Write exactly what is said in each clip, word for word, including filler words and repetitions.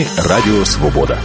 Радіо Свобода.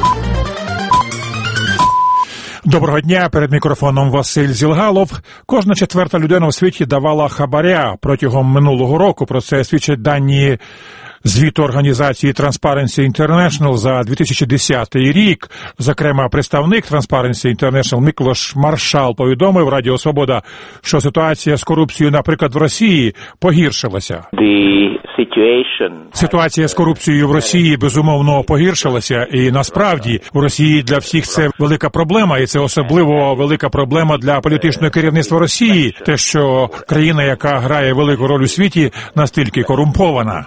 Доброго дня, перед мікрофоном Василь Зілгалов. Кожна четверта людина у світі давала хабаря протягом минулого року. Про це свідчать дані звіту організації Transparency International за дві тисячі десятий рік. Зокрема, представник Transparency International Миколаш Маршал повідомив Радіо Свобода, що ситуація з корупцією, наприклад, в Росії погіршилася. Ситуація з корупцією в Росії, безумовно, погіршилася. І насправді в Росії для всіх це велика проблема. І це особливо велика проблема для політичного керівництва Росії. Те, що країна, яка грає велику роль у світі, настільки корумпована.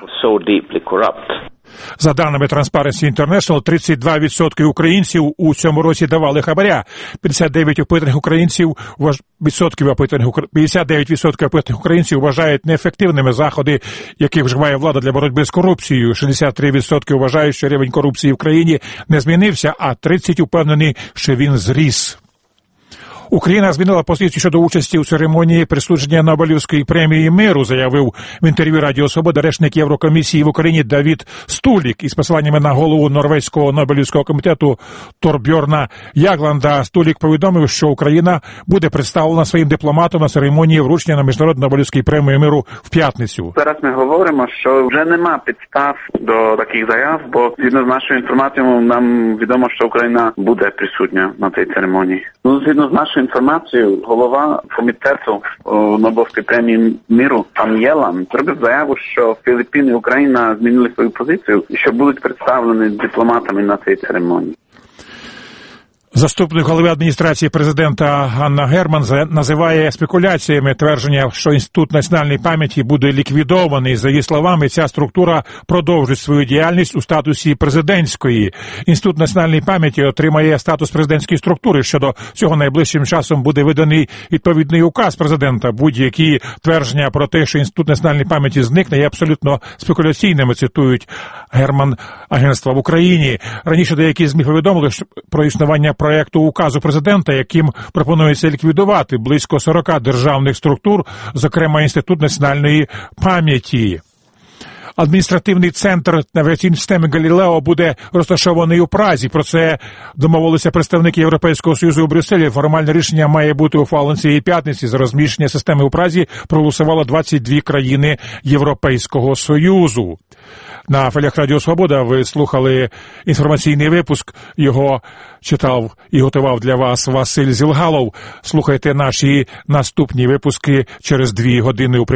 За даними Transparency International, тридцять два відсотки українців у цьому році давали хабаря. п'ятдесят дев'ять опитаних українців відсотків опитаних п'ятдесят дев'ять відсотків опитаних українців вважають неефективними заходи, які вживає влада для боротьби з корупцією. шістдесят три відсотки вважають, що рівень корупції в країні не змінився, а тридцять упевнені, що він зріс. Україна змінила позицію щодо участі у церемонії присудження Нобелівської премії миру, заявив в інтерв'ю Радіо Свобода речник Єврокомісії в Україні Давід Стулік із посиланнями на голову Норвезького Нобелівського комітету Торбьорна Ягланда. Стулік повідомив, що Україна буде представлена своїм дипломатом на церемонії вручення на Міжнародну Нобелівську премію миру в п'ятницю. Зараз ми говоримо, що вже нема підстав до таких заяв, бо згідно з нашою інформацією нам відомо, що Україна буде присутня на цій церемонії. Ну, згідно з нашою інформацією, голова комітету Нобелівської премії миру пан Єлан зробив заяву, що Філіппіни і Україна змінили свою позицію і що будуть представлені дипломатами на цій церемонії. Заступник голови адміністрації президента Ганна Герман називає спекуляціями твердження, що Інститут національної пам'яті буде ліквідований. За її словами, ця структура продовжить свою діяльність у статусі президентської. Інститут національної пам'яті отримає статус президентської структури. Щодо цього найближчим часом буде виданий відповідний указ президента. Будь-які твердження про те, що Інститут національної пам'яті зникне, є абсолютно спекуляційними, цитують Герман агентства в Україні. Раніше деякі ЗМІ повідомили про існування проєкту указу президента, яким пропонується ліквідувати близько сорок державних структур, зокрема Інститут національної пам'яті. Адміністративний центр навігаційної системи «Галілео» буде розташований у Празі. Про це домовилися представники Європейського Союзу у Брюсселі. Формальне рішення має бути ухвалене цієї п'ятниці. За розміщення системи у Празі проголосувало двадцять дві країни Європейського Союзу. На хвилях Радіо Свобода ви слухали інформаційний випуск. Його читав і готував для вас Василь Зілгалов. Слухайте наші наступні випуски через дві години у